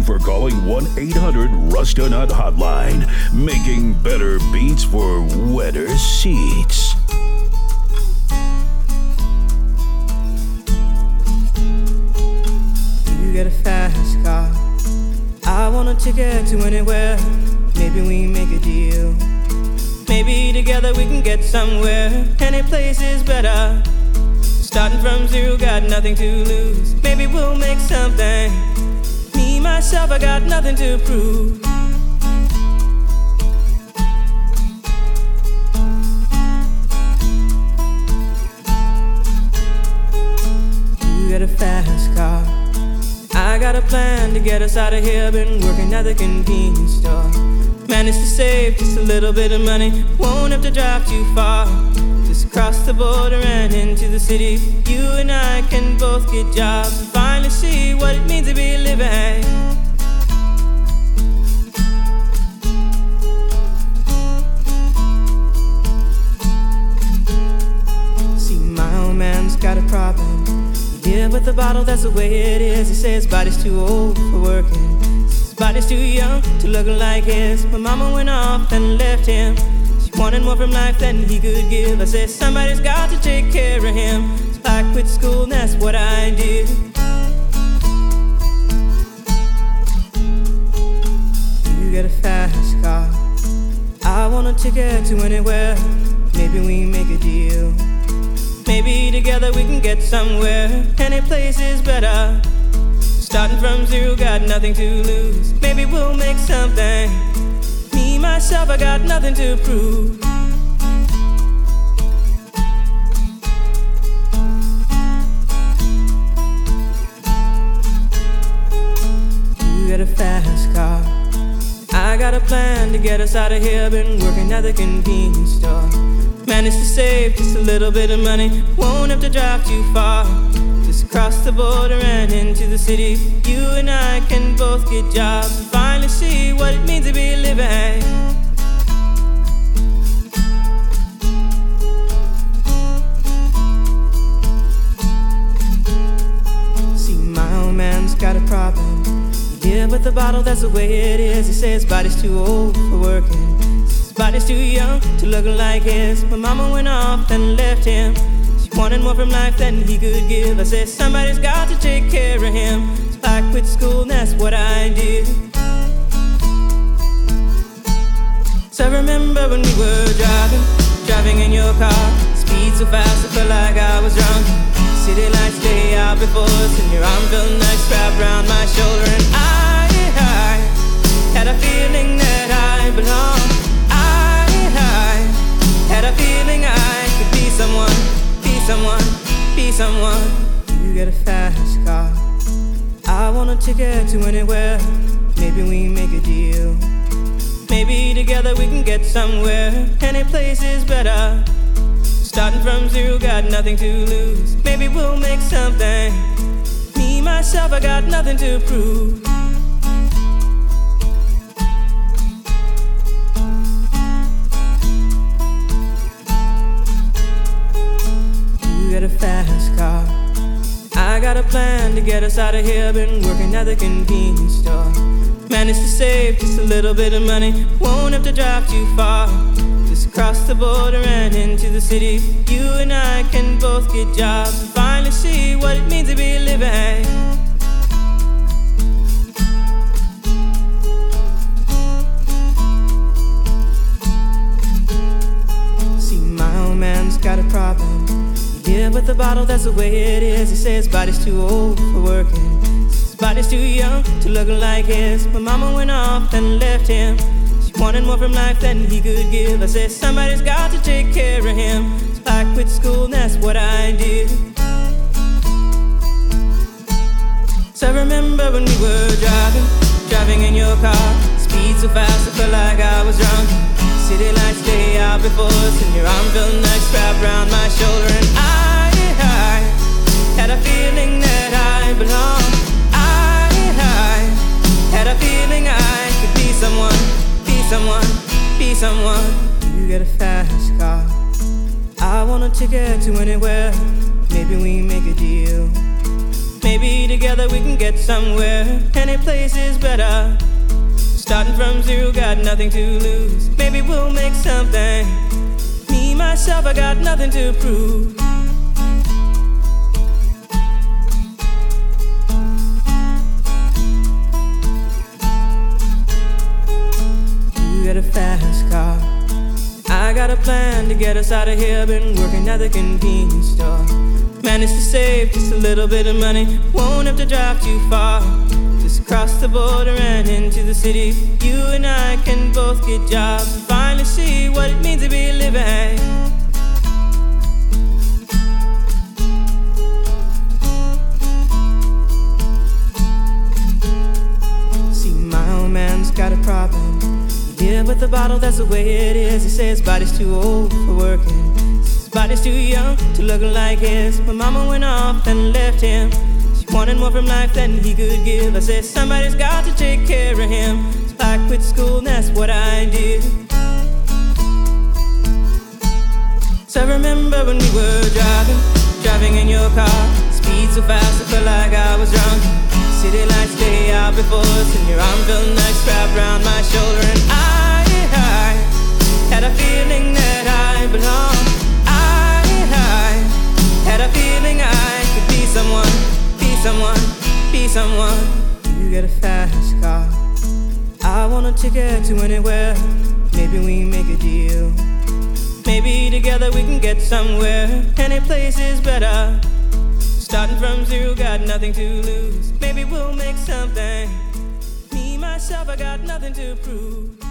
for calling 1-800-RUSTA-NUT hotline, making better beats for wetter seats. You get a fast car, I want a ticket to anywhere. Maybe we make a deal. Maybe together we can get somewhere. Any place is better. Starting from zero, got nothing to lose. Maybe we'll make something. Me, myself, I got nothing to prove. You get a fast car, I got a plan to get us out of here. Been working at the convenience store. Managed to save just a little bit of money. Won't have to drive too far. Just cross the border and into the city. You and I can both get jobs and finally see what it means to be living. See, my old man's got a problem. He live with a bottle, that's the way it is. He says his body's too old for working. His body's too young to look like his. My mama went off and left him. She wanted more from life than he could give. I said somebody's got to take care of him. So I quit school and that's what I did. You get a fast car, I want a ticket to anywhere. Maybe we make a deal. Maybe together we can get somewhere. Any place is better. Starting from zero, got nothing to lose. Maybe we'll make something. Me, myself, I got nothing to prove. You get a fast car, I got a plan to get us out of here. Been working at the convenience store. Managed to save just a little bit of money. Won't have to drive too far. Just cross the border and into the city. You and I can both get jobs and finally see what it means to be living. See, my old man's got a problem. He live with a bottle, that's the way it is. He says his body's too old for working. His body's too young to look like his. My mama went off and left him. Wanted more from life than he could give. I said somebody's got to take care of him. So I quit school and that's what I did. So I remember when we were driving in your car. Speed so fast I felt like I was drunk. City lights lay out before us and your arm felt nice wrapped around my shoulder. And I had a feeling that I belonged. I had a feeling I could be someone. Be someone. You get a fast car, I want a ticket to anywhere. Maybe we make a deal. Maybe together we can get somewhere. Any place is better. Starting from zero, got nothing to lose. Maybe we'll make something. Me, myself, I got nothing to prove. Get a fast car, I got a plan to get us out of here. Been working at the convenience store. Managed to save just a little bit of money. Won't have to drive too far. Just cross the border and into the city. You and I can both get jobs and finally see what it means to be living. See, my old man's got a problem. Live with a bottle, that's the way it is. He says his body's too old for working. His body's too young to look like his. My mama went off and left him. She wanted more from life than he could give. I said somebody's got to take care of him. So I quit school and that's what I did. So I remember when we were driving in your car. Speed so fast I felt like I was drunk. City lights lay out before us and your arm felt nice wrapped around my shoulder. And I had a feeling that I belonged. I had a feeling I could be someone. Be someone. You get a fast car, I want a ticket to anywhere. Maybe we make a deal. Maybe together we can get somewhere. Any place is better. Starting from zero, got nothing to lose. Maybe we'll make something. Me, myself, I got nothing to prove. You got a fast car, I got a plan to get us out of here. Been working at the convenience store. Managed to save just a little bit of money. Won't have to drive too far. Just cross the border and into the city. You and I can both get jobs and finally see what it means to be living. See, my old man's got a problem. Yeah, with the bottle, that's the way it is. He says his body's too old for working. His body's too young to look like his. My mama went off and left him. She wanted more from life than he could give. I said, somebody's got to take care of him. So I quit school and that's what I did. So I remember when we were driving in your car. Speed so fast, I felt like I was drunk. City lights lay out before us, and your arm felt nice wrapped around my shoulder. And I had a feeling that I belonged. I had a feeling I could be someone, be someone, be someone. You get a fast car, I want a ticket to anywhere. Maybe we make a deal. Maybe together we can get somewhere. Any place is better. Starting from zero, got nothing to lose. Maybe we'll make something. Me, myself, I got nothing to prove.